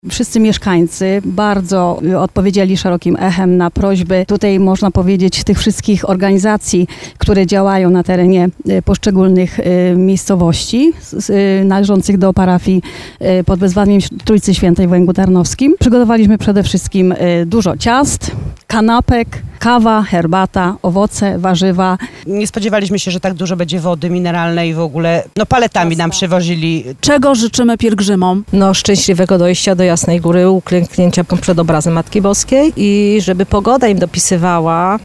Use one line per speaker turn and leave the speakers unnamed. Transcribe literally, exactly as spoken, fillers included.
Wszyscy mieszkańcy bardzo odpowiedzieli szerokim echem na prośby. Tutaj można powiedzieć tych wszystkich organizacji, które działają na terenie poszczególnych miejscowości należących do parafii pod wezwaniem Trójcy Świętej w Wojęgu Tarnowskim. Przygotowaliśmy przede wszystkim dużo ciast, kanapek, kawa, herbata, owoce, warzywa.
Nie spodziewaliśmy się, że tak dużo będzie wody mineralnej i w ogóle, no paletami nam przywozili.
Czego życzymy pielgrzymom?
No szczęśliwego dojścia do Jasnej Góry, uklęknięcia przed obrazem Matki Boskiej i żeby pogoda im dopisywała,